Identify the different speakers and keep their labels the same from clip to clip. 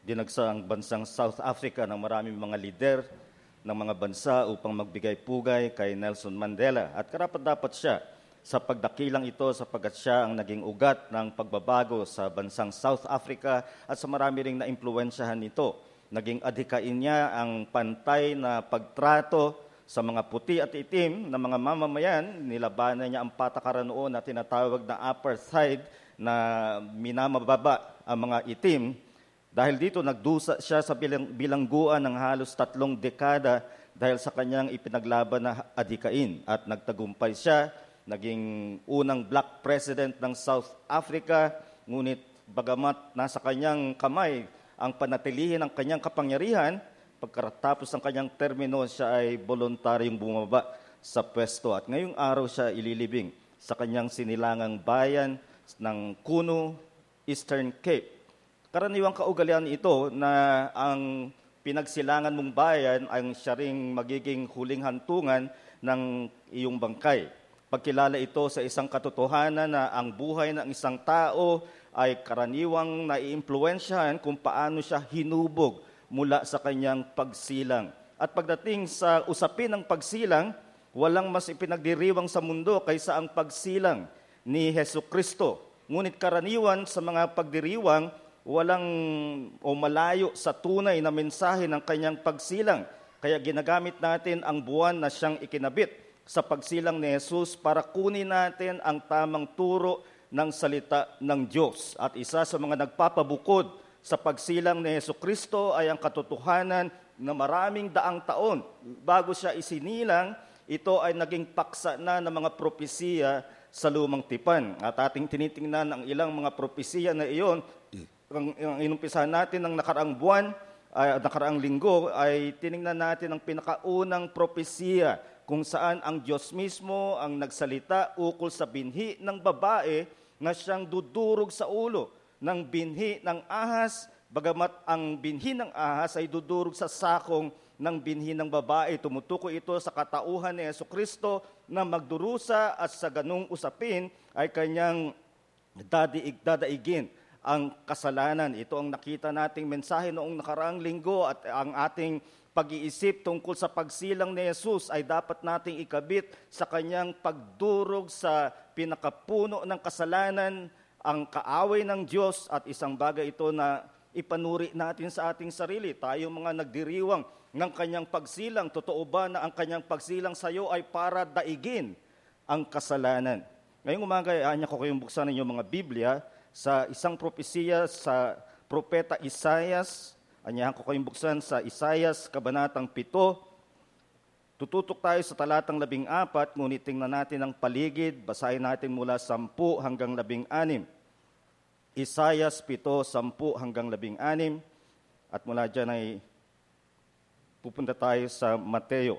Speaker 1: dinagsa ang bansang South Africa ng maraming mga lider ng mga bansa upang magbigay pugay kay Nelson Mandela. At karapat-dapat siya sa pagdakilang ito sapagkat siya ang naging ugat ng pagbabago sa bansang South Africa at sa marami ring naimpluwensyahan nito. Naging adhikain niya ang pantay na pagtrato sa mga puti at itim na mga mamamayan. Nilabanan niya ang patakaran noon na tinatawag na apartheid na minamababa ang mga itim. Dahil dito, nagdusa siya sa bilangguan ng halos 3 dekada dahil sa kanyang ipinaglaban na adhikain. At nagtagumpay siya, naging unang black president ng South Africa, ngunit bagamat nasa kanyang kamay ang panatilihin ng kanyang kapangyarihan, pagkatapos ng kanyang termino, siya ay voluntaryong bumaba sa pwesto. At ngayong araw siya ililibing sa kanyang sinilangang bayan ng Kuno, Eastern Cape. Karaniwang kaugalian ito na ang pinagsilangan mong bayan ang siya ring magiging huling hantungan ng iyong bangkay. Pagkilala ito sa isang katotohanan na ang buhay ng isang tao ay karaniwang naiimpluwensyahan kung paano siya hinubog mula sa kanyang pagsilang. At pagdating sa usapin ng pagsilang, walang mas ipinagdiriwang sa mundo kaysa ang pagsilang ni Hesukristo. Ngunit karaniwan sa mga pagdiriwang, walang o malayo sa tunay na mensahe ng kanyang pagsilang. Kaya ginagamit natin ang buwan na siyang ikinabit sa pagsilang ni Jesus para kunin natin ang tamang turo ng salita ng Diyos. At isa sa mga nagpapabukod sa pagsilang ni Jesucristo ay ang katotohanan na maraming daang taon bago siya isinilang, ito ay naging paksa na ng mga propesiya sa lumang tipan. At ating tinitingnan ang ilang mga propesiya na iyon. Ang inumpisahan natin ng nakaraang buwan, nakaraang linggo, ay tiningnan natin ang pinakaunang propesiya kung saan ang Diyos mismo ang nagsalita ukol sa binhi ng babae na siyang dudurog sa ulo ng binhi ng ahas, bagamat ang binhi ng ahas ay dudurog sa sakong ng binhi ng babae. Tumutukoy ito sa katauhan ni Jesucristo na magdurusa at sa ganung usapin ay kanyang dadaigin ang kasalanan. Ito ang nakita nating mensahe noong nakaraang linggo at ang ating pag-iisip tungkol sa pagsilang ni Jesus ay dapat nating ikabit sa kanyang pagdurog sa pinakapuno ng kasalanan, ang kaaway ng Diyos, at isang bagay ito na ipanuri natin sa ating sarili. Tayo mga nagdiriwang ng kanyang pagsilang, totoo ba na ang kanyang pagsilang sa iyo ay para daigin ang kasalanan? Ngayong umaga, anya ko kayong buksan ninyo mga Biblia sa isang propesiya sa propeta Isaias. Anyahan ko kayong buksan sa Isaias, kabanatang 7. Tututok tayo sa talatang 14, ngunit tingnan natin ang paligid. Basahin natin mula 10 hanggang 16. Isaias 7, 10 hanggang 16. At mula dyan ay pupunta tayo sa Mateo.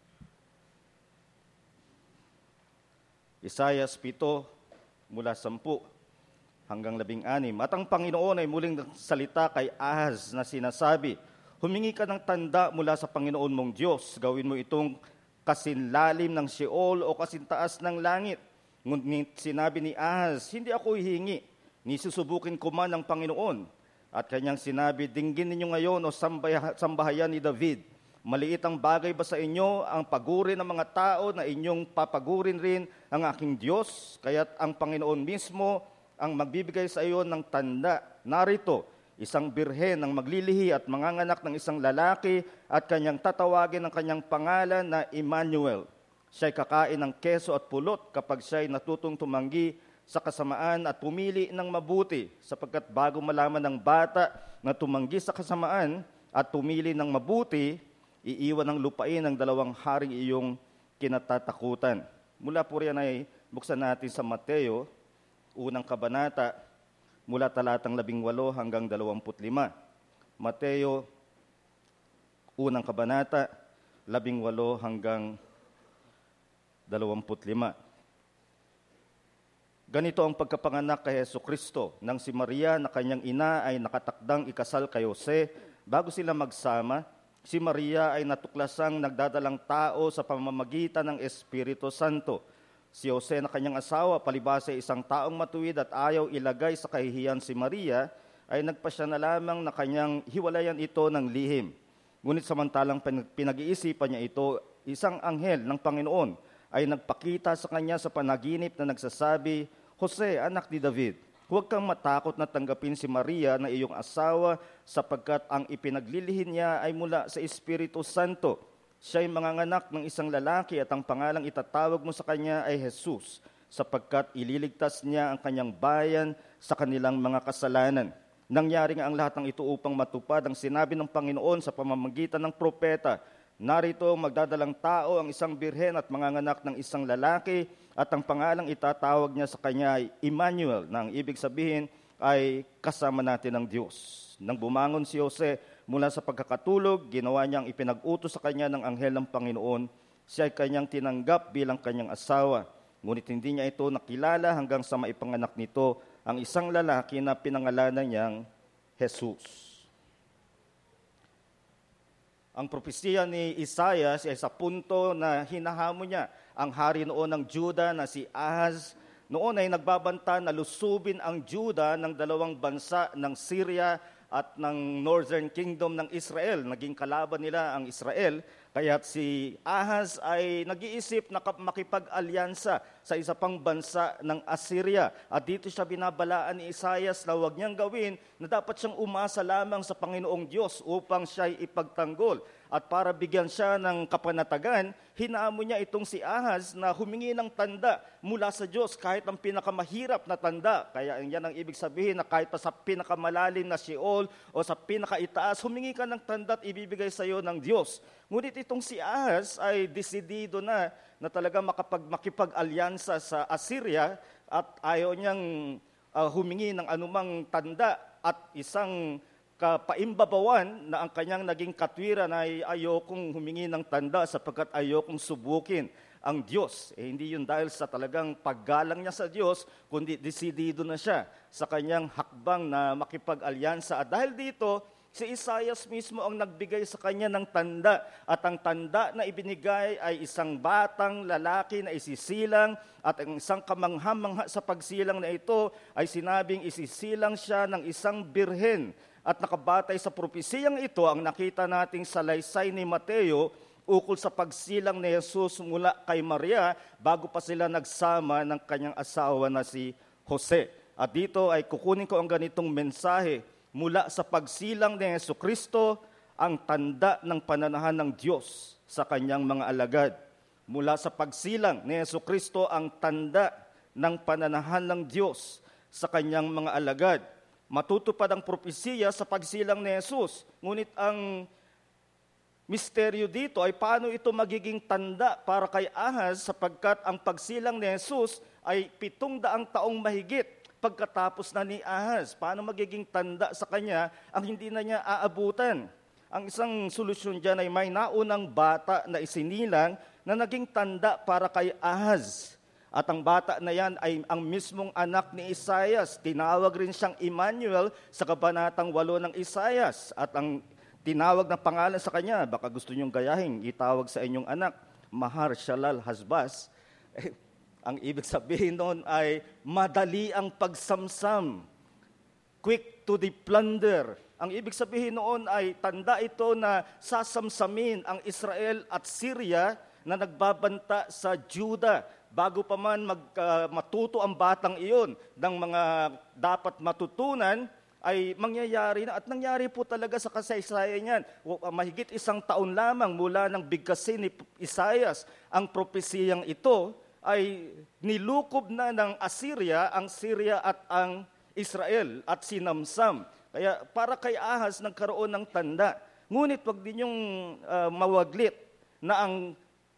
Speaker 1: Isaias 7, mula 10 hanggang 16. At ang Panginoon ay muling salita kay Ahaz na sinasabi, humingi ka ng tanda mula sa Panginoon mong Diyos. Gawin mo itong kasinlalim ng Sheol o kasintaas ng langit. Ngunit sinabi ni Ahaz, hindi ako hihingi, ni susubukin ko man ng Panginoon. At kanyang sinabi, dinggin ninyo ngayon o sambahayan ni David. Maliit ang bagay ba sa inyo ang pagurin ng mga tao na inyong papagurin rin ang aking Diyos? Kaya't ang Panginoon mismo ang magbibigay sa iyo ng tanda. Narito, isang birhen ang maglilihi at manganganak ng isang lalaki at kanyang tatawagin ang kanyang pangalan na Emmanuel. Siya'y kakain ng keso at pulot kapag siya'y natutong tumanggi sa kasamaan at pumili ng mabuti, sapagkat bago malaman ng bata na tumanggi sa kasamaan at pumili ng mabuti, iiwan ng lupain ang 2 haring iyong kinatatakutan. Mula po riyan ay buksan natin sa Mateo, unang kabanata, mula talatang 18 hanggang 25. Mateo, unang kabanata, 18 hanggang 25. Ganito ang pagkapanganak kay Jesucristo, nang si Maria na kanyang ina ay nakatakdang ikasal kay Jose. Bago sila magsama, si Maria ay natuklasang nagdadalang tao sa pamamagitan ng Espiritu Santo. Si Jose na kanyang asawa, palibhasa isang taong matuwid at ayaw ilagay sa kahihiyan si Maria, ay nagpasya na lamang na kanyang hiwalayan ito ng lihim. Ngunit samantalang pinag-iisipan niya ito, isang anghel ng Panginoon ay nagpakita sa kanya sa panaginip na nagsasabi, Jose, anak ni David, huwag kang matakot na tanggapin si Maria na iyong asawa sapagkat ang ipinaglilihin niya ay mula sa Espiritu Santo. Siya ay manganganak ng isang lalaki at ang pangalang itatawag mo sa kanya ay Jesus, sapagkat ililigtas niya ang kanyang bayan sa kanilang mga kasalanan. Nangyari nga ang lahat ng ito upang matupad ang sinabi ng Panginoon sa pamamagitan ng propeta. Narito magdadalang tao ang isang birhen at manganganak ng isang lalaki at ang pangalang itatawag niya sa kanya ay Emmanuel, na ang ibig sabihin ay kasama natin ng Diyos. Nang bumangon si Jose mula sa pagkakatulog, ginawa niyang ipinag-utos sa kanya ng anghel ng Panginoon. Siya ay kanyang tinanggap bilang kanyang asawa. Ngunit hindi niya ito nakilala hanggang sa maipanganak nito ang isang lalaki na pinangalanan niyang Jesus. Ang propesiya ni Isaias ay sa punto na hinahamon niya ang hari noon ng Juda na si Ahaz. Noon ay nagbabanta na lusubin ang Juda ng dalawang bansa ng Syria at ng Northern Kingdom ng Israel. Naging kalaban nila ang Israel. Kaya't si Ahaz ay nag-iisip na makipag-alyansa sa isa pang bansa ng Assyria. At dito siya binabalaan ni Isaias na huwag niyang gawin, na dapat siyang umasa lamang sa Panginoong Diyos upang siya'y ipagtanggol. At para bigyan siya ng kapanatagan, hinamon niya itong si Ahaz na humingi ng tanda mula sa Diyos, kahit ang pinakamahirap na tanda. Kaya yan ang ibig sabihin na kahit pa sa pinakamalalim na Sheol o sa pinakaitaas, humingi ka ng tanda at ibibigay sa iyo ng Diyos. Ngunit itong si Ahaz ay desidido na talaga makipag-alyansa sa Assyria at ayaw niyang humingi ng anumang tanda at isang kapaimbabawan na ang kanyang naging katwiran ay ayokong humingi ng tanda sapagkat ayokong subukin ang Diyos. Hindi yun dahil sa talagang paggalang niya sa Diyos, kundi desidido na siya sa kanyang hakbang na makipag-alyansa. At dahil dito, si Isaias mismo ang nagbigay sa kanya ng tanda at ang tanda na ibinigay ay isang batang lalaki na isisilang at ang isang kamangha-mangha sa pagsilang na ito ay sinabing isisilang siya ng isang birhen. At nakabatay sa propesiyang ito ang nakita nating salaysay ni Mateo ukol sa pagsilang ni Jesus mula kay Maria bago pa sila nagsama ng kanyang asawa na si Jose. At dito ay kukunin ko ang ganitong mensahe. Mula sa pagsilang ni Jesucristo, ang tanda ng pananahan ng Diyos sa kanyang mga alagad. Mula sa pagsilang ni Jesucristo, ang tanda ng pananahan ng Diyos sa kanyang mga alagad. Matutupad ang propesiya sa pagsilang ni Jesus. Ngunit ang misteryo dito ay paano ito magiging tanda para kay Ahaz sapagkat ang pagsilang ni Jesus ay 700 taong mahigit pagkatapos na ni Ahaz. Paano magiging tanda sa kanya ang hindi na niya aabutan? Ang isang solusyon dyan ay may naunang bata na isinilang na naging tanda para kay Ahaz. At ang bata na yan ay ang mismong anak ni Isaias. Tinawag rin siyang Emmanuel sa kabanatang 8 ng Isaias. At ang tinawag na pangalan sa kanya, baka gusto niyong gayahin, itawag sa inyong anak, Mahar-Shalal-Hazbaz. Ang ibig sabihin noon ay madali ang pagsamsam, quick to the plunder. Ang ibig sabihin noon ay tanda ito na sasamsamin ang Israel at Syria na nagbabanta sa Juda. Bago pa man matuto ang batang iyon ng mga dapat matutunan, ay mangyayari na. At nangyari po talaga sa kasaysayan yan. Mahigit 1 taon lamang mula ng bigkasin ni Isaias, ang propesiyang ito ay nilukob na ng Assyria, ang Syria at ang Israel at sinamsam. Kaya para kay Ahaz nagkaroon ng tanda. Ngunit wag din yung mawaglit na ang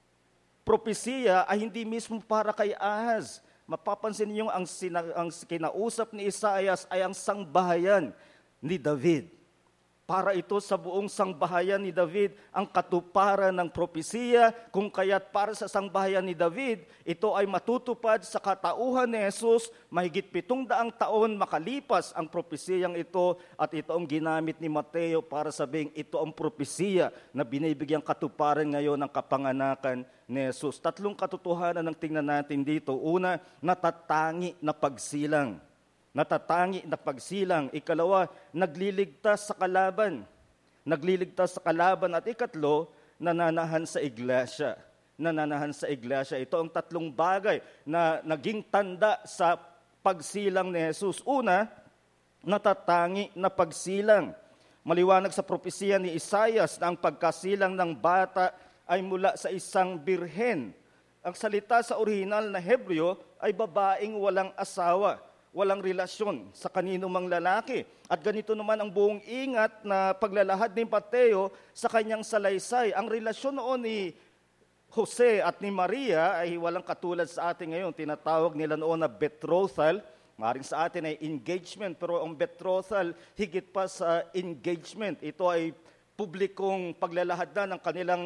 Speaker 1: propesiya ay hindi mismo para kay Ahaz. Mapapansin niyo ang kinausap ni Isaias ay ang sangbahayan ni David. Para ito sa buong sangbahayan ni David ang katuparan ng propesiya, kung kaya't para sa sangbahayan ni David, ito ay matutupad sa katauhan ni Jesus, mahigit 700 taon makalipas ang propesiyang ito, at ito ang ginamit ni Mateo para sabing ito ang propesiya na binibigyang katuparan ngayon ng kapanganakan ni Jesus. 3 katotohanan ang tingnan natin dito. Una, natatangi na pagsilang. natatangi na pagsilang. Ikalawa, nagliligtas sa kalaban. Nagliligtas sa kalaban. At ikatlo, nananahan sa iglesia. Nananahan sa iglesia. Ito ang tatlong bagay na naging tanda sa pagsilang ni Jesus. Una, natatangi na pagsilang. Maliwanag sa propesiya ni Isaias na ang pagkasilang ng bata ay mula sa isang birhen. Ang salita sa orihinal na Hebreo ay babaeng walang asawa, walang relasyon sa kanino mang lalaki. At ganito naman ang buong ingat na paglalahad ni Mateo sa kanyang salaysay. Ang relasyon noon ni Jose at ni Maria ay walang katulad sa atin ngayon. Tinatawag nila noon na betrothal. Maring sa atin ay engagement, pero ang betrothal higit pa sa engagement. Ito ay publikong paglalahad na ng kanilang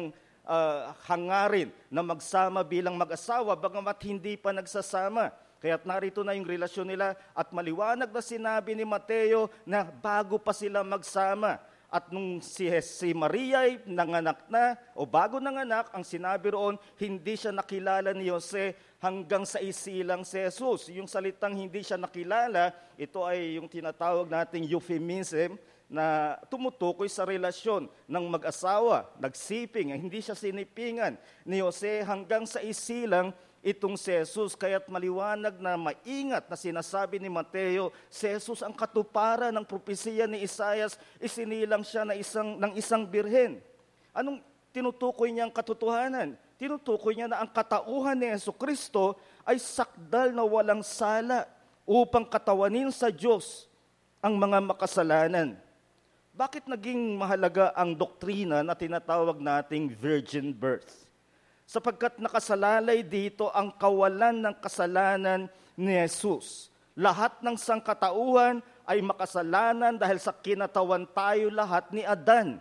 Speaker 1: hangarin na magsama bilang mag-asawa, bagamat hindi pa nagsasama. Kaya't narito na yung relasyon nila at maliwanag na sinabi ni Mateo na bago pa sila magsama. At nung si Maria ay nanganak na o bago nanganak, ang sinabi roon, hindi siya nakilala ni Jose hanggang sa isilang si Jesus. Yung salitang hindi siya nakilala, ito ay yung tinatawag nating euphemism na tumutukoy sa relasyon ng mag-asawa, nagsiping, hindi siya sinipingan ni Jose hanggang sa isilang itong si Jesus. Kaya't maliwanag na maingat na sinasabi ni Mateo, si Jesus ang katuparan ng propesiya ni Isaias, isinilang siya ng isang birhen. Anong tinutukoy niyang katotohanan? Tinutukoy niya na ang katauhan ni Jesucristo ay sakdal na walang sala upang katawanin sa Diyos ang mga makasalanan. Bakit naging mahalaga ang doktrina na tinatawag nating virgin birth? Sapagkat nakasalalay dito ang kawalan ng kasalanan ni Jesus. Lahat ng sangkatauhan ay makasalanan dahil sa kinatawan tayo lahat ni Adan.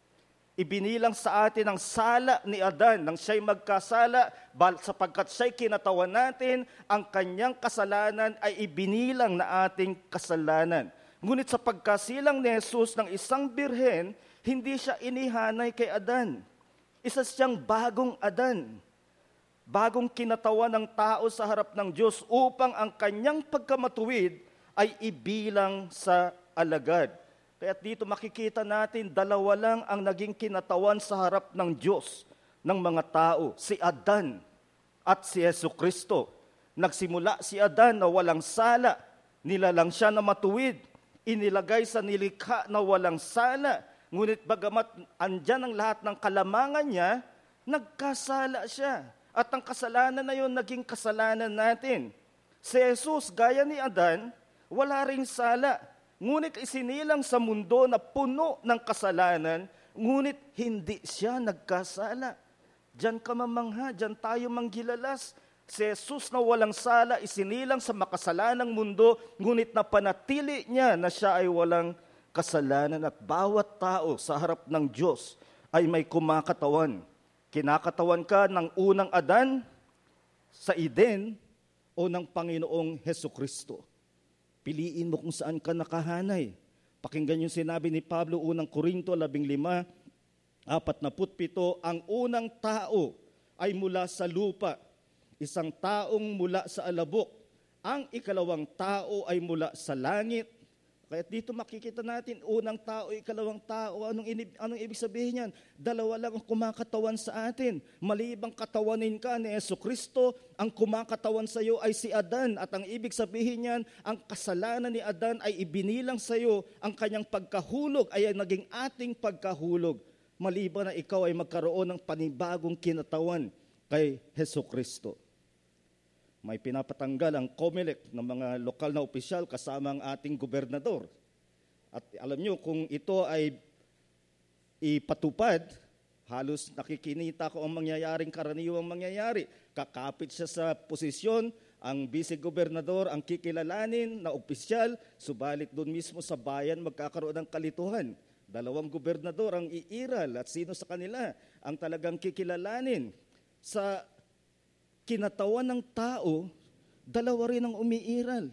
Speaker 1: Ibinilang sa atin ang sala ni Adan nang siya'y magkasala, sapagkat siya'y kinatawan natin, ang kanyang kasalanan ay ibinilang na ating kasalanan. Ngunit sa pagkasilang ni Jesus ng isang birhen, hindi siya inihanay kay Adan. Isa siyang bagong Adan. Bagong kinatawan ng tao sa harap ng Diyos upang ang kanyang pagkamatuwid ay ibilang sa alagad. Kaya dito makikita natin, dalawa lang ang naging kinatawan sa harap ng Diyos ng mga tao, si Adan at si Jesucristo. Nagsimula si Adan na walang sala, nilalang siya na matuwid, inilagay sa nilikha na walang sala. Ngunit bagamat andyan ang lahat ng kalamangan niya, nagkasala siya. At ang kasalanan na yun, naging kasalanan natin. Si Jesus, gaya ni Adan, wala ring sala. Ngunit isinilang sa mundo na puno ng kasalanan, ngunit hindi siya nagkasala. Diyan ka mamangha, diyan tayo manggilalas. Si Jesus na walang sala, isinilang sa makasalanang mundo, ngunit napanatili niya na siya ay walang kasalanan. At bawat tao sa harap ng Diyos ay may kumakatawan. Kinakatawan ka ng unang Adan sa Eden o ng Panginoong Hesukristo. Piliin mo kung saan ka nakahanay. Pakinggan yung sinabi ni Pablo, unang Korinto 15:47, ang unang tao ay mula sa lupa, isang taong mula sa alabok. Ang ikalawang tao ay mula sa langit. Kaya dito makikita natin, unang tao, ikalawang tao. Anong ibig sabihin yan? Dalawa lang ang kumakatawan sa atin. Malibang katawanin ka ni Jesucristo, ang kumakatawan sa iyo ay si Adan. At ang ibig sabihin niyan, ang kasalanan ni Adan ay ibinilang sa iyo, ang kanyang pagkahulog ay naging ating pagkahulog. Maliban na ikaw ay magkaroon ng panibagong kinatawan kay Jesucristo. May pinapatanggal ang COMELEC ng mga lokal na opisyal kasama ang ating gobernador. At alam nyo, kung ito ay ipatupad, halos nakikinita ko ang mangyayaring karaniwang mangyayari. Kakapit siya sa posisyon, ang vice-gobernador ang kikilalanin na opisyal, subalit doon mismo sa bayan magkakaroon ng kalituhan. Dalawang gobernador ang iiral at sino sa kanila ang talagang kikilalanin. Sa kinatawan ng tao, dalawa rin ang umiiral.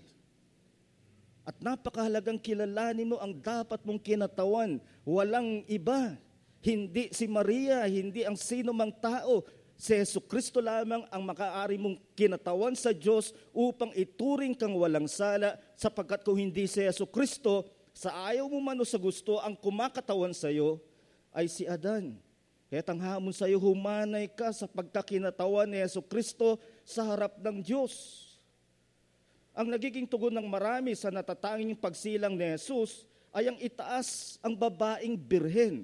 Speaker 1: At napakahalagang kilalanin mo ang dapat mong kinatawan. Walang iba. Hindi si Maria, hindi ang sino mang tao.
Speaker 2: Si Jesucristo lamang ang makaari mong kinatawan sa Diyos upang ituring kang walang sala, sapagkat kung hindi si Jesucristo, sa ayaw mo man o sa gusto, ang kumakatawan sa iyo ay si Adan. Kaya't ang hamon sa iyo, humanay ka sa pagkakinatawan ni Jesucristo sa harap ng Diyos. Ang nagiging tugon ng marami sa natatanging pagsilang ni Jesus ay ang itaas ang babaeng birhen.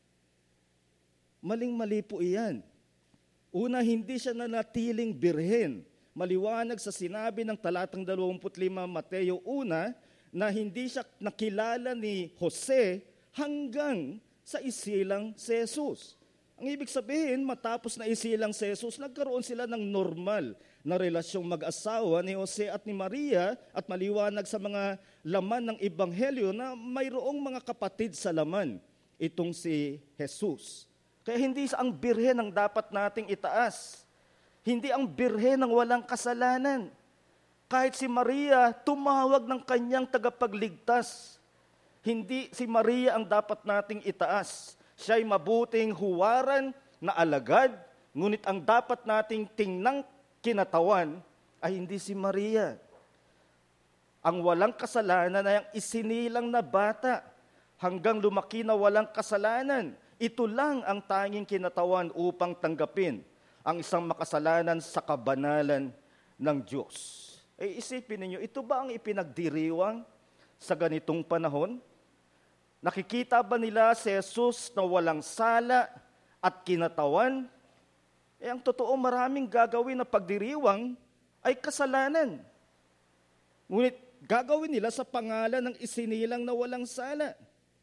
Speaker 2: Maling-mali po iyan. Una, hindi siya nanatiling birhen. Maliwanag sa sinabi ng talatang 25 Mateo 1 na hindi siya nakilala ni Jose hanggang sa isilang si Jesus. Ang ibig sabihin, matapos na isilang si Jesus, nagkaroon sila ng normal na relasyong mag-asawa ni Jose at ni Maria, at maliwanag sa mga laman ng Ebanghelyo na mayroong mga kapatid sa laman itong si Jesus. Kaya hindi ang birhen ang dapat nating itaas. Hindi ang birhen ng walang kasalanan. Kahit si Maria, tumawag ng kanyang tagapagligtas. Hindi si Maria ang dapat nating itaas. Siya'y mabuting huwaran na alagad, ngunit ang dapat nating tingnang kinatawan ay hindi si Maria. Ang walang kasalanan ay ang isinilang na bata hanggang lumaki na walang kasalanan. Ito lang ang tanging kinatawan upang tanggapin ang isang makasalanan sa kabanalan ng Diyos. Isipin ninyo, ito ba ang ipinagdiriwang sa ganitong panahon? Nakikita ba nila si Jesus na walang sala at kinatawan? Ang totoo, maraming gagawin na pagdiriwang ay kasalanan. Ngunit gagawin nila sa pangalan ng isinilang na walang sala.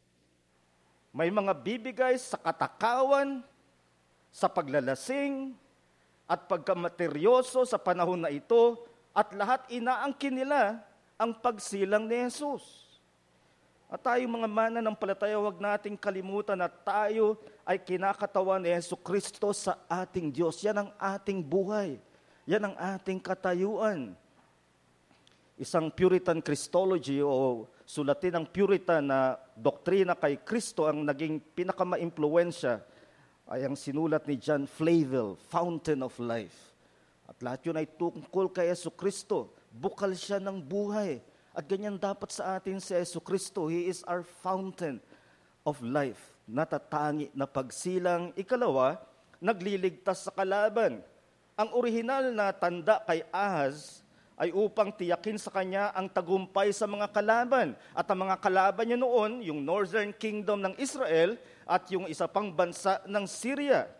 Speaker 2: May mga bibigay sa katakawan, sa paglalasing, at pagkamateryoso sa panahon na ito, at lahat inaangkin nila ang pagsilang ni Jesus. At tayo mga mananampalataya, huwag nating kalimutan na tayo ay kinakatawan ni Jesucristo sa ating Diyos. Yan ang ating buhay. Yan ang ating katayuan. Isang Puritan Christology o sulatin ng Puritan na doktrina kay Kristo ang naging pinakama-impluwensya ay ang sinulat ni John Flavel, Fountain of Life. At lahat yun ay tungkol kay Jesucristo. Bukal siya ng buhay. At ganyan dapat sa atin si Jesucristo. He is our fountain of life. Natatangi na pagsilang. Ikalawa, nagliligtas sa kalaban. Ang orihinal na tanda kay Ahaz ay upang tiyakin sa kanya ang tagumpay sa mga kalaban. At ang mga kalaban niya noon, yung Northern Kingdom ng Israel at yung isa pang bansa ng Syria.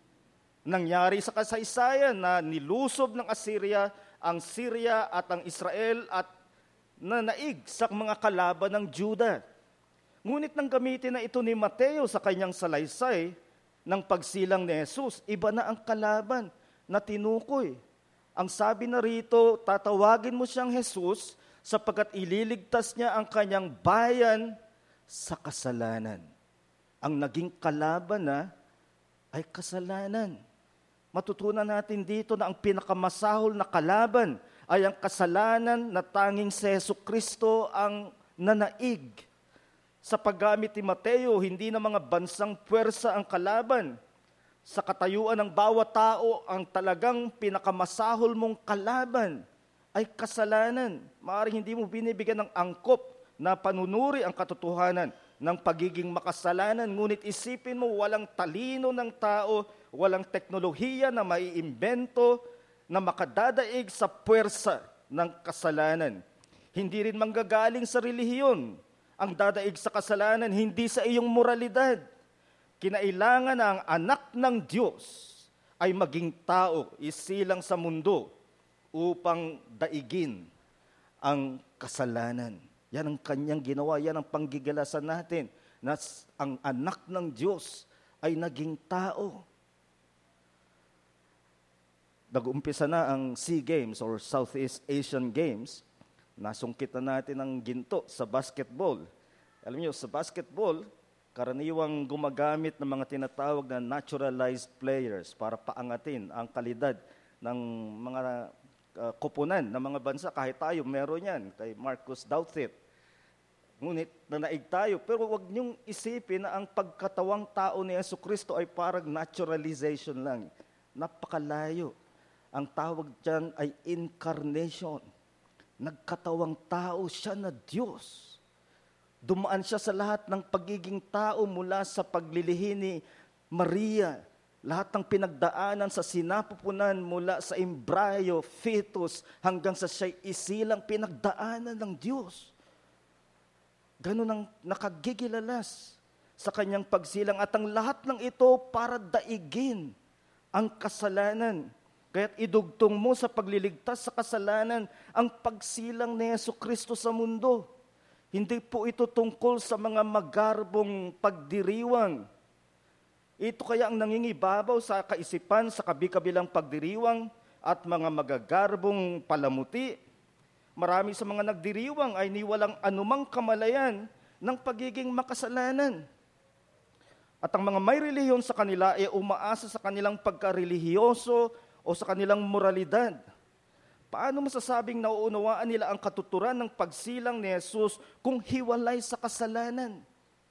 Speaker 2: Nangyari sa kasaysayan na nilusob ng Assyria ang Syria at ang Israel at nanaig sa mga kalaban ng Juda. Ngunit nang gamitin na ito ni Mateo sa kanyang salaysay ng pagsilang ni Jesus, iba na ang kalaban na tinukoy. Ang sabi na rito, tatawagin mo siyang Jesus sapagkat ililigtas niya ang kanyang bayan sa kasalanan. Ang naging kalaban na ay kasalanan. Matutunan natin dito na ang pinakamasahol na kalaban ay ang kasalanan na tanging si Jesucristo ang nanaig. Sa paggamit ni Mateo, hindi na mga bansang puwersa ang kalaban. Sa katayuan ng bawat tao, ang talagang pinakamasahol mong kalaban ay kasalanan. Maaaring hindi mo binibigyan ng angkop na panunuri ang katotohanan ng pagiging makasalanan, ngunit isipin mo walang talino ng tao, walang teknolohiya na maiimbento na makadadaig sa puwersa ng kasalanan. Hindi rin manggagaling sa relihiyon ang dadaig sa kasalanan, hindi sa iyong moralidad. Kinailangan na ang anak ng Diyos ay maging tao, isilang sa mundo upang daigin ang kasalanan. Yan ang kanyang ginawa, yan ang panggigalasan natin na ang anak ng Diyos ay naging tao. Nag-umpisa na ang SEA Games or Southeast Asian Games. Nasungkit na natin ang ginto sa basketball. Alam niyo, sa basketball, karaniwang gumagamit ng mga tinatawag na naturalized players para paangatin ang kalidad ng mga koponan ng mga bansa. Kahit tayo, meron yan, kay Marcus Douthit. Ngunit nanaig tayo, pero huwag niyong isipin na ang pagkatawang tao ni Jesucristo ay parang naturalization lang. Napakalayo. Ang tawag dyan ay incarnation. Nagkatawang tao siya na Diyos. Dumaan siya sa lahat ng pagiging tao mula sa paglilihi ni Maria. Lahat ng pinagdaanan sa sinapupunan mula sa embryo, fetus, hanggang sa siya'y isilang pinagdaanan ng Diyos. Ganun ang nakagigilalas sa kanyang pagsilang. At ang lahat ng ito para daigin ang kasalanan. Kaya't idugtong mo sa pagliligtas sa kasalanan ang pagsilang ni Jesucristo sa mundo. Hindi po ito tungkol sa mga magarbong pagdiriwang. Ito kaya ang nangingibabaw sa kaisipan sa kabi-kabilang pagdiriwang at mga magagarbong palamuti. Marami sa mga nagdiriwang ay niwalang anumang kamalayan ng pagiging makasalanan. At ang mga may relihiyon sa kanila ay umaasa sa kanilang pagkarelihiyoso o sa kanilang moralidad. Paano masasabing nauunawaan nila ang katuturan ng pagsilang ni Jesus kung hiwalay sa kasalanan?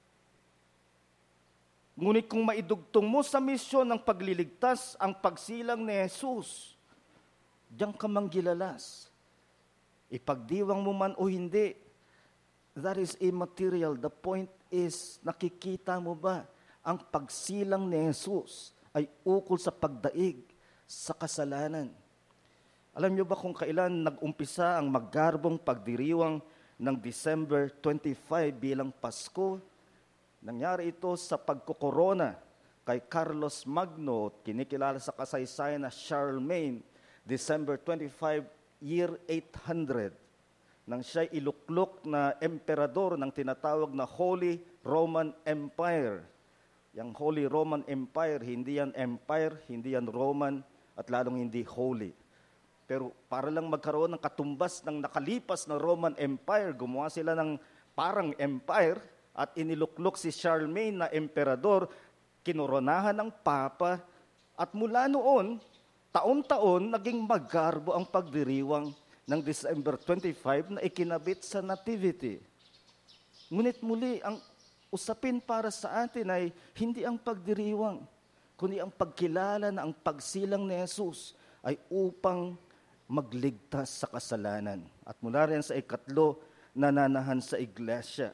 Speaker 2: Ngunit kung maidugtong mo sa misyon ng pagliligtas ang pagsilang ni Jesus, diyan ka manggilalas. Ipagdiwang mo man o hindi, that is immaterial. The point is, nakikita mo ba ang pagsilang ni Jesus ay ukol sa pagdaig sa kasalanan? Alam niyo ba kung kailan nag-umpisa ang magarbong pagdiriwang ng December 25 bilang Pasko? Nangyari ito sa pagkokorona kay Carlos Magno, kinikilala sa kasaysayan na Charlemagne, December 25, year 800, nang siya'y iluklok na emperador ng tinatawag na Holy Roman Empire. Yang Holy Roman Empire, hindi yan empire, hindi yan Roman, at lalong hindi holy. Pero para lang magkaroon ng katumbas ng nakalipas na Roman Empire, gumawa sila ng parang empire at iniluklok si Charlemagne na emperador, kinoronahan ng Papa, at mula noon, taon-taon, naging magarbo ang pagdiriwang ng December 25 na ikinabit sa Nativity. Ngunit muli, ang usapin para sa atin ay hindi ang pagdiriwang, kundi ang pagkilala na ang pagsilang ni Jesus ay upang magligtas sa kasalanan. At mula rin sa ikatlo, nananahan sa iglesia.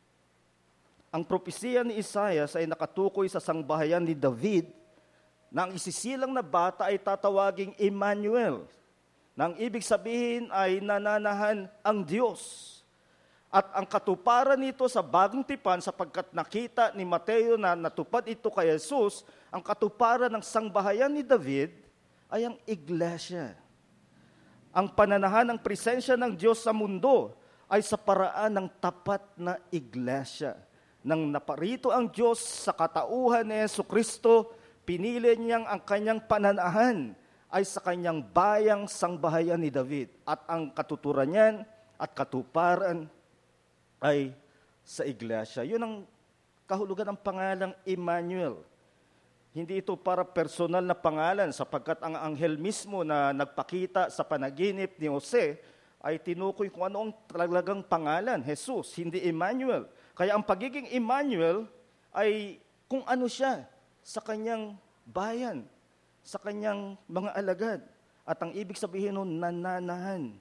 Speaker 2: Ang propesiya ni Isaias ay nakatukoy sa sangbahayan ni David na ang isisilang na bata ay tatawaging Emmanuel. Na ang ibig sabihin ay nananahan ang Diyos. At ang katuparan nito sa bagong tipan sapagkat nakita ni Mateo na natupad ito kay Jesus, ang katuparan ng sangbahayan ni David ay ang iglesia. Ang pananahan ng presensya ng Diyos sa mundo ay sa paraan ng tapat na iglesia. Nang naparito ang Diyos sa katauhan ni Jesucristo, pinili niyang ang kanyang pananahan ay sa kanyang bayang sangbahayan ni David. At ang katuturan niyan at katuparan ay sa iglesia. Yun ang kahulugan ng pangalang Emmanuel. Hindi ito para personal na pangalan sapagkat ang anghel mismo na nagpakita sa panaginip ni Jose ay tinukoy kung ano ang talagang pangalan, Jesus, hindi Emmanuel. Kaya ang pagiging Emmanuel ay kung ano siya sa kanyang bayan, sa kanyang mga alagad. At ang ibig sabihin nun, nananahan.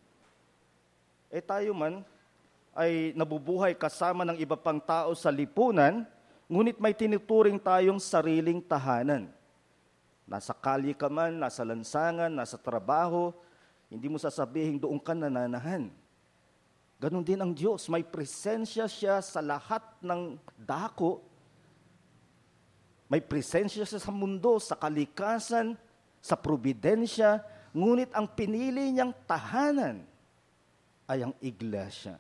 Speaker 2: Tayo man ay nabubuhay kasama ng iba pang tao sa lipunan, ngunit may tinuturing tayong sariling tahanan. Nasa kalye ka man, nasa lansangan, nasa trabaho, hindi mo sasabihin doon ka nananahan. Ganon din ang Diyos, may presensya siya sa lahat ng dako. May presensya siya sa mundo, sa kalikasan, sa probidensya, ngunit ang pinili niyang tahanan ay ang iglesia.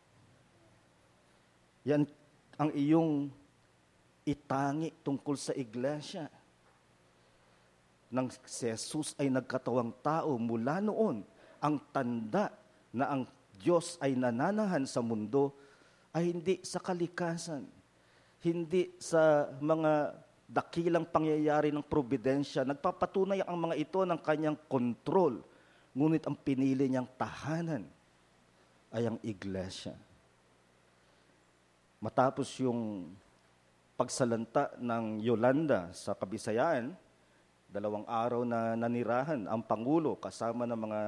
Speaker 2: Yan ang iyong itangi tungkol sa iglesia. Nang si Jesus ay nagkatawang tao mula noon, ang tanda na ang Diyos ay nananahan sa mundo ay hindi sa kalikasan, hindi sa mga dakilang pangyayari ng probidensya. Nagpapatunay ang mga ito ng kanyang kontrol, ngunit ang pinili niyang tahanan ay ang iglesia. Matapos yung pagsalanta ng Yolanda sa Kabisayaan, 2 araw na nanirahan ang Pangulo kasama ng mga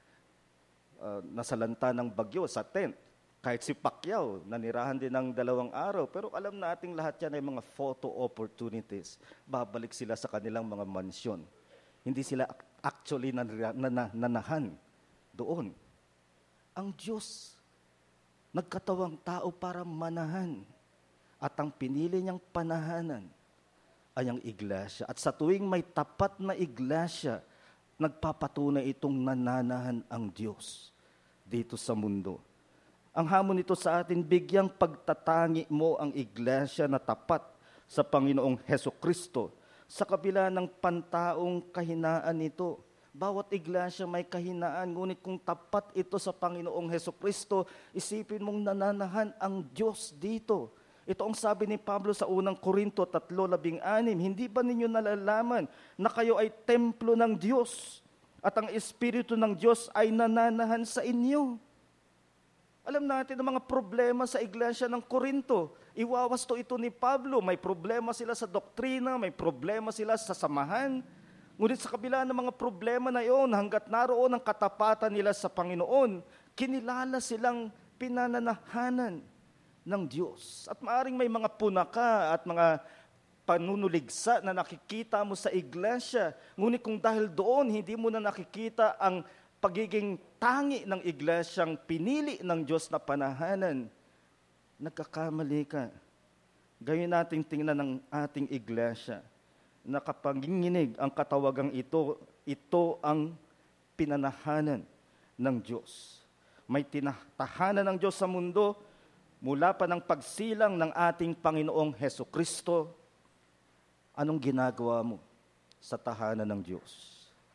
Speaker 2: nasalanta ng bagyo sa tent. Kahit si Pacquiao, nanirahan din ng 2 araw. Pero alam nating lahat yan ay mga photo opportunities. Babalik sila sa kanilang mga mansyon. Hindi sila actually nanahan doon. Ang Diyos, nagkatawang tao para manahan. At ang pinili niyang panahanan ay ang iglesia. At sa tuwing may tapat na iglesia, nagpapatunay itong nananahan ang Diyos dito sa mundo. Ang hamon nito sa atin, bigyang pagtatangi mo ang iglesia na tapat sa Panginoong Hesukristo sa kabila ng pantaong kahinaan nito. Bawat iglesia may kahinaan, ngunit kung tapat ito sa Panginoong Hesukristo, isipin mong nananahan ang Diyos dito. Ito ang sabi ni Pablo sa unang Korinto 3:16, hindi ba ninyo nalalaman na kayo ay templo ng Diyos at ang Espiritu ng Diyos ay nananahan sa inyo? Alam natin ang mga problema sa iglesia ng Korinto. Iwawasto ito ni Pablo. May problema sila sa doktrina, may problema sila sa samahan. Ngunit sa kabila ng mga problema na iyon, hanggat naroon ang katapatan nila sa Panginoon, kinilala silang pinananahanan ng Diyos. At maaring may mga punaka at mga panunuligsa na nakikita mo sa iglesia. Ngunit kung dahil doon, hindi mo na nakikita ang pagiging tangi ng iglesyang pinili ng Diyos na panahanan, nagkakamali ka. Gayon nating tingnan ng ating iglesia na kapag nginig ang katawagang ito ang pinanahanan ng Diyos. May tinatahanan ng Diyos sa mundo mula pa ng pagsilang ng ating Panginoong Hesukristo. Anong ginagawa mo sa tahanan ng Diyos?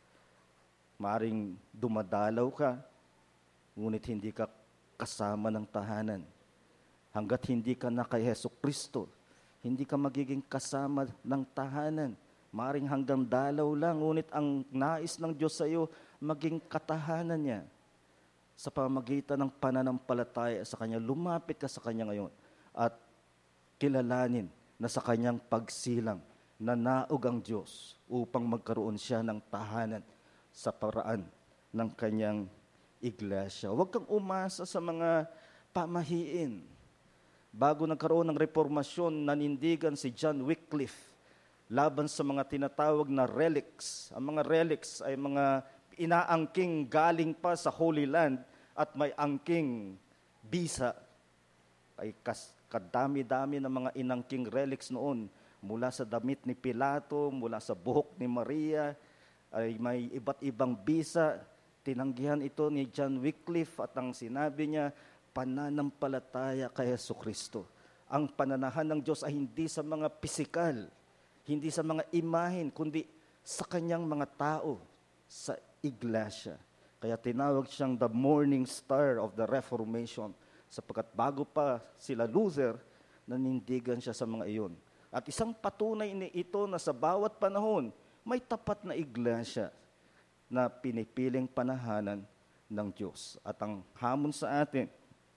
Speaker 2: Maaring dumadalaw ka, ngunit hindi ka kasama ng tahanan. Hanggat hindi ka na kay Hesukristo, hindi ka magiging kasama ng tahanan. Maaring hanggang dalaw lang, ngunit ang nais ng Diyos sa iyo, maging katahanan niya. Sa pamagitan ng pananampalataya sa Kanya, lumapit ka sa Kanya ngayon at kilalanin na sa Kanyang pagsilang, nanaog ang Diyos upang magkaroon siya ng tahanan sa paraan ng kanyang iglesia. Huwag kang umasa sa mga pamahiin. Bago nagkaroon ng reformasyon, nanindigan si John Wycliffe laban sa mga tinatawag na relics. Ang mga relics ay mga inaangking galing pa sa Holy Land at may angking bisa. Ay kadami-dami ng mga inangking relics noon, mula sa damit ni Pilato, mula sa buhok ni Maria, ay may iba't ibang bisa. Tinanggihan ito ni John Wycliffe at ang sinabi niya, pananampalataya kay Hesukristo. Ang pananahan ng Diyos ay hindi sa mga pisikal, hindi sa mga imahin, kundi sa kanyang mga tao, sa iglesia. Kaya tinawag siyang the morning star of the Reformation, sapagkat bago pa sila Luther, nanindigan siya sa mga iyon. At isang patunay ni ito na sa bawat panahon, may tapat na iglesia na pinipiling panahanan ng Diyos. At ang hamon sa atin,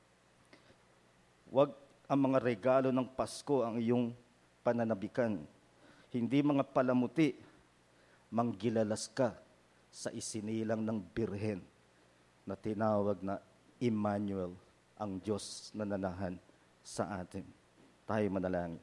Speaker 2: wag ang mga regalo ng Pasko ang iyong pananabikan. Hindi mga palamuti, manggilalas ka sa isinilang ng Birhen na tinawag na Emmanuel, ang Diyos na nanahan sa atin. Tayo manalangin.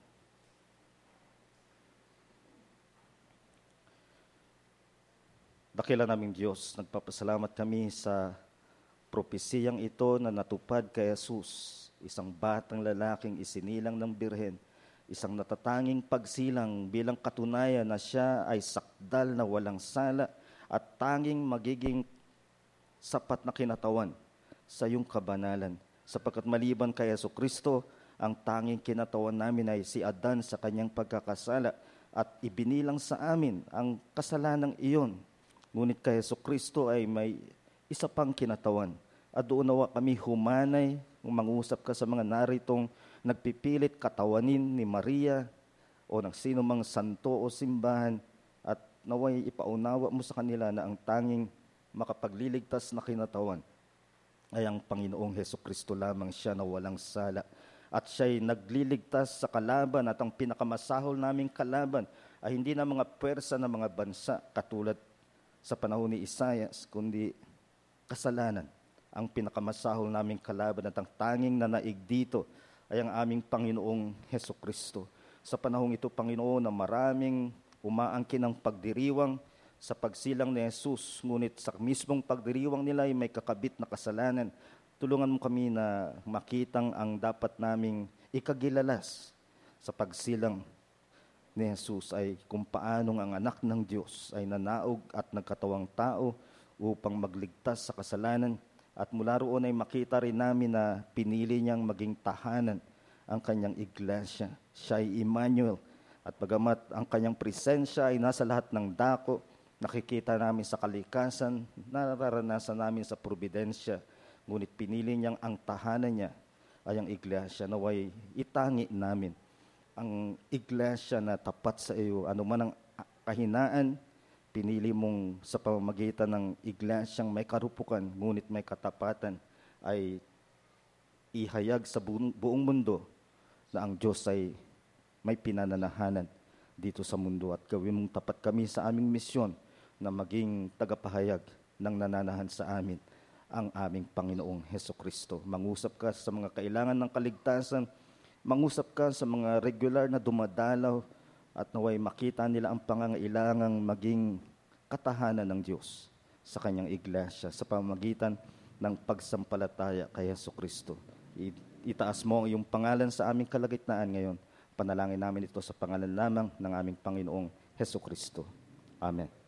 Speaker 2: Dakila naming Diyos, nagpapasalamat kami sa propesiyang ito na natupad kay Jesus, isang batang lalaking isinilang ng Birhen, isang natatanging pagsilang bilang katunayan na siya ay sakdal na walang sala at tanging magiging sapat na kinatawan sa iyong kabanalan. Sapagkat maliban kay Jesucristo, ang tanging kinatawan namin ay si Adan sa kanyang pagkakasala at ibinilang sa amin ang kasalanang iyon. Ngunit kay Jesucristo ay may isa pang kinatawan. At doon nawa kami humanay, mangusap ka sa mga naritong nagpipilit katawanin ni Maria o ng sino mang santo o simbahan, at naway ipaunawa mo sa kanila na ang tanging makapagliligtas na kinatawan ay ang Panginoong Jesucristo lamang, siya na walang sala. At siya'y nagliligtas sa kalaban, at ang pinakamasahol naming kalaban ay hindi na mga pwersa ng mga bansa katulad sa panahon ni Isaias, kundi kasalanan ang pinakamasahol naming kalaban at ang tanging nanaig dito ay ang aming Panginoong Hesukristo. Sa panahong ito, Panginoon, na maraming umaangkin ng pagdiriwang sa pagsilang ni Jesus, ngunit sa mismong pagdiriwang nila ay may kakabit na kasalanan. Tulungan mo kami na makitang ang dapat naming ikagilalas sa pagsilang ni Jesus ay kung paanong ang anak ng Diyos ay nanaog at nagkatawang tao upang magligtas sa kasalanan. At mula roon ay makita rin namin na pinili niyang maging tahanan ang kanyang iglesia. Siya ay Emmanuel. At bagamat ang kanyang presensya ay nasa lahat ng dako, nakikita namin sa kalikasan, nararanasan namin sa providensya, ngunit pinili niyang ang tahanan niya ay ang iglesia. Naway itangi namin ang iglesia na tapat sa iyo. Ano man ang kahinaan, pinili mong sa pamamagitan ng iglesyang may karupukan, ngunit may katapatan, ay ihayag sa buong mundo na ang Diyos ay may pinananahanan dito sa mundo. At gawin mong tapat kami sa aming misyon na maging tagapahayag ng nananahan sa amin, ang aming Panginoong Hesukristo. Mangusap ka sa mga kailangan ng kaligtasan, mangusap ka sa mga regular na dumadalaw at naway makita nila ang pangangailangang maging katahanan ng Diyos sa kanyang iglesia sa pamamagitan ng pagsampalataya kay Hesukristo. Itaas mo ang iyong pangalan sa aming kalagitnaan ngayon. Panalangin namin ito sa pangalan lamang ng aming Panginoong Hesukristo. Amen.